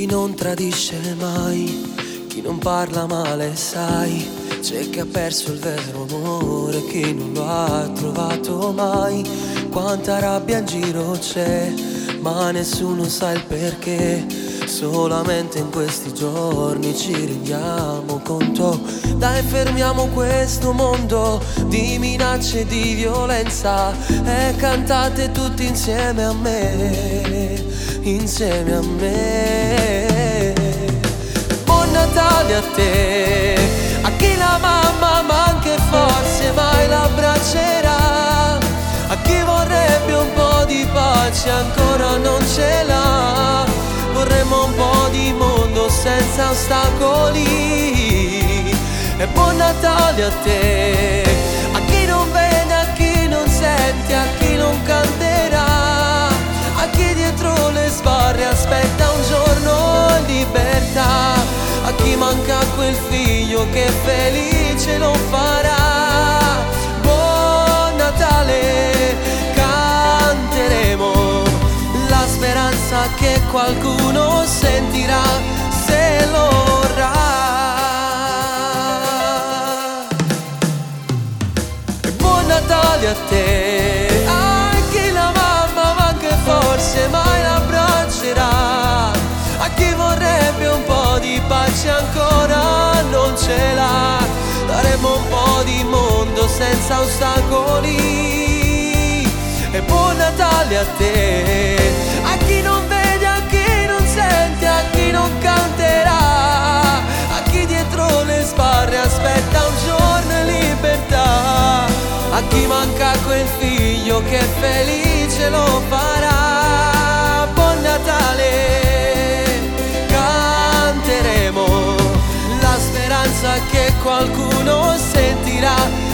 non tradisce mai, chi non parla male, sai, c'è chi ha perso il vero amore, chi non lo ha trovato mai. Quanta rabbia in giro c'è, ma nessuno sa il perché. Solamente in questi giorni ci rendiamo conto. Dai, fermiamo questo mondo di minacce e di violenza e cantate tutti insieme a me, insieme a me. Buon Natale a te, a chi la mamma ma anche forse mai l'abbraccerà, a chi vorrebbe un po' di pace ancora non ce l'ha. Vorremmo un po' di mondo senza ostacoli. E buon Natale a te, a chi non vede, a chi non sente, a chi non canterà, a chi dietro le sbarre aspetta un giorno in libertà, a chi manca quel figlio che felice lo farà. Buon Natale, canteremo la speranza che qualcuno sentirà se lo vorrà. E buon Natale a te, a chi la mamma ma anche forse mai l'abbraccerà, a chi vorrebbe un po' di pace ancora non ce l'ha. Daremo un po' di mondo senza ostacoli. E buon Natale a te, a chi non vede, a chi non sente, a chi non canterà, a chi dietro le sbarre aspetta un giorno in libertà, a chi manca quel figlio che felice lo farà. Buon Natale, canteremo la speranza che qualcuno sentirà